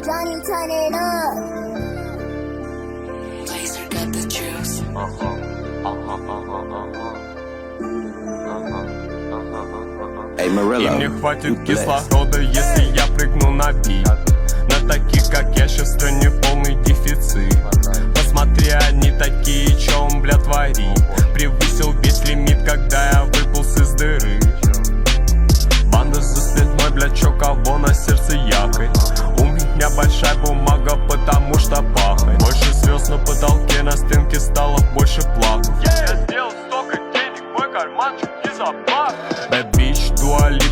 Johnny, turn it up. Blazer got the juice. Эй, Морелло, И мне хватит кислорода, если я прыгну на бит. На таких, как я, сейчас в стране полный дефицит. Посмотри, они такие, чё он, бля, творит. Превысил весь лимит, когда я выполз из дыры. Банда за спиной, бля, чё кого на сердце якой. У меня большая бумага, потому что пахнет. Больше звезд на потолке, на стенке стало больше плакать. Я сделал столько денег, мой карманчик не запах. Bad bitch, Dua Lipa.